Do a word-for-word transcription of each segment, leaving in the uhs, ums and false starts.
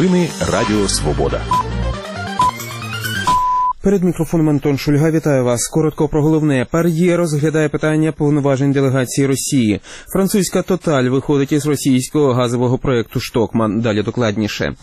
Новини Радіо Свобода. Перед мікрофоном Антон Шульга. Вітаю вас. Коротко про головне. ПАРЄ розглядає питання повноважень делегації Росії. Французька «Тоталь» виходить із російського газового проєкту «Штокман». Далі докладніше.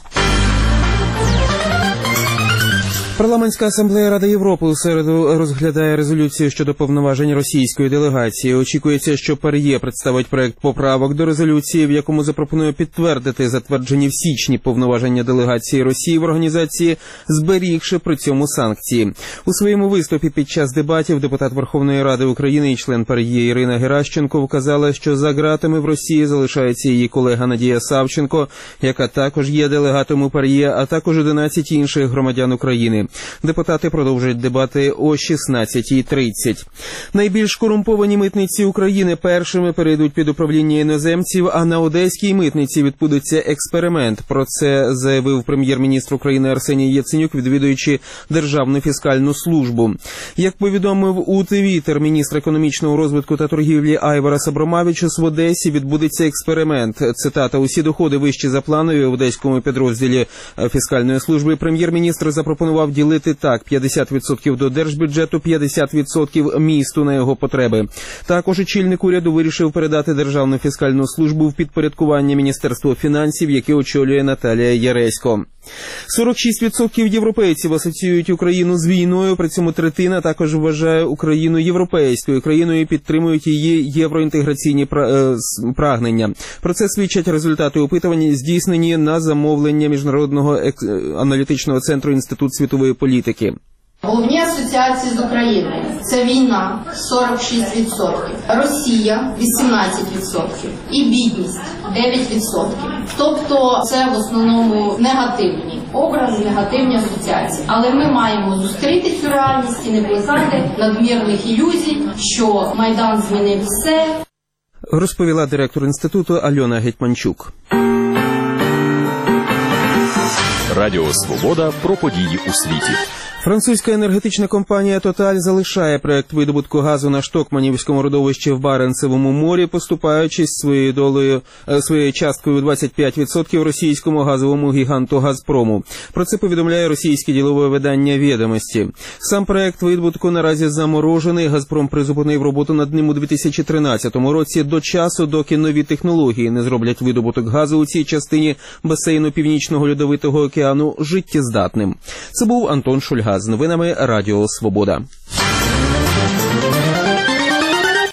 Парламентська асамблея Ради Європи у середу розглядає резолюцію щодо повноважень російської делегації. Очікується, що ПАРЄ представить проект поправок до резолюції, в якому запропонує підтвердити затверджені в січні повноваження делегації Росії в організації, зберігши при цьому санкції. У своєму виступі під час дебатів депутат Верховної Ради України і член ПАРЄ Ірина Геращенко вказала, що за ґратами в Росії залишається її колега Надія Савченко, яка також є делегатом у ПАРЄ, а також одинадцять інших громадян України. Депутати продовжують дебати о шістнадцятій тридцять. Найбільш корумповані митниці України першими перейдуть під управління іноземців, а на одеській митниці відбудеться експеримент. Про це заявив прем'єр-міністр України Арсеній Яценюк, відвідуючи Державну фіскальну службу. Як повідомив у Твіттер міністр економічного розвитку та торгівлі Айварас Абромавічус, в Одесі відбудеться експеримент. Цитата: «Усі доходи вищі за планові в одеському підрозділі фіскальної служби прем'єр-міністр запропонував ділити так: п'ятдесят відсотків до держбюджету, п'ятдесят відсотків місту на його потреби». Також очільник уряду вирішив передати Державну фіскальну службу в підпорядкування Міністерства фінансів, яке очолює Наталія Яресько. сорок шість відсотків європейців асоціюють Україну з війною, при цьому третина також вважає Україну європейською країною і підтримують її євроінтеграційні прагнення. Про це свідчать результати опитувань, здійснені на замовлення Міжнародного аналітичного центру Інститут світової політики. Головні асоціації з Україною – це війна – сорок шість відсотків, Росія – вісімнадцять відсотків і бідність – дев'ять відсотків. Тобто це в основному негативні образи, негативні асоціації. Але ми маємо зустріти цю реальність і не плекати надмірних ілюзій, що Майдан змінив все. Розповіла директор інституту Альона Гетьманчук. Радіо Свобода про події у світі. Французька енергетична компанія «Тоталь» залишає проект видобутку газу на Штокманівському родовищі в Баренцевому морі, поступаючись своєю долею, своєю часткою двадцять п'ять відсотків російському газовому гіганту «Газпрому». Про це повідомляє російське ділове видання «Відомості». Сам проект видобутку наразі заморожений. «Газпром» призупинив роботу над ним у дві тисячі тринадцятому році до часу, доки нові технології не зроблять видобуток газу у цій частині басейну Північного Льодовитого океану життєздатним. Це був Антон Шульга з новинами Радіо Свобода.